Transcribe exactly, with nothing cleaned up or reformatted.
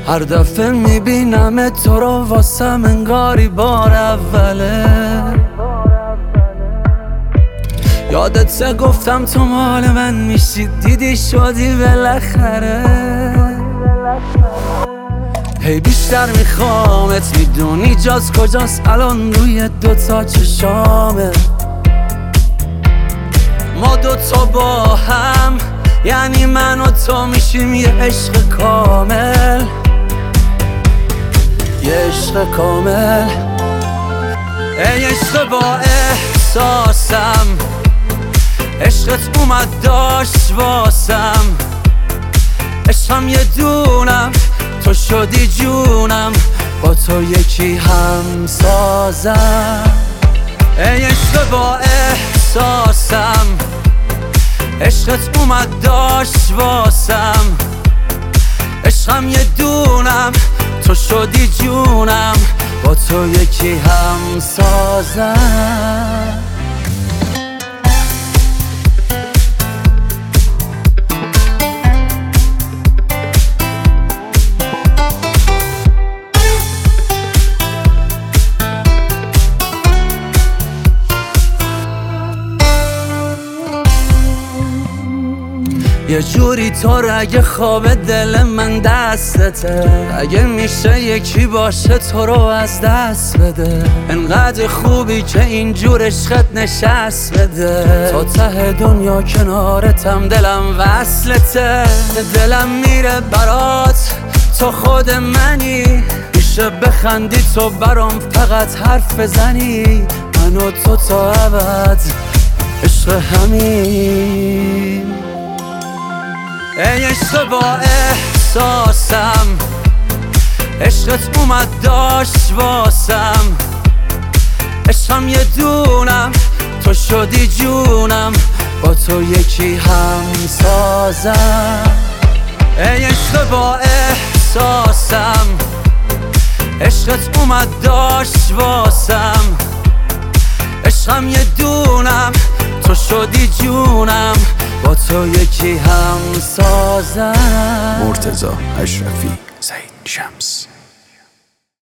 هر دفعه میبینم تو رو واسم انگاری بار اوله. یادت گفتم تو مال من میشی، دیدی شدی بالاخره. هی بیشتر میخوامت، میدونی جاز کجاست الان روی دوتا چشامه. ما دوتا با هم یعنی من و تو میشیم یه عشق کامل، یه عشق کامل. ای عشق با احساسم، عشقت اومد داشت واسم. عشقم یه دونم، تو شدی جونم، با تو یکی هم سازم. ای عشق با احساسم، عشقت اومد داشت واسم. عشقم یه دونم، تو شدی جونم، با تو یکی هم سازم. یه جوری تو رو اگه خواب دل من دستته، اگه میشه یکی باشه تو رو از دست بده. انقدر خوبی که اینجور عشقت نشست بده. تا ته دنیا کنارتم، دلم وصلته. دلم میره برات، تو خود منی. میشه بخندی تو برام فقط حرف بزنی. من و تو تا ابد عشق همین. ای عشق با احساسم، عشقت اومد داشت واسم. عشقم یه دونم، تو شدی جونم، با تو یکی هم سازم. ای عشق با احساسم، عشقت اومد داشت واسم. عشقم یه دونم، تو شدی جونم، با تو یکی هم سازم. مرتضی اشرفی، زهید شمس.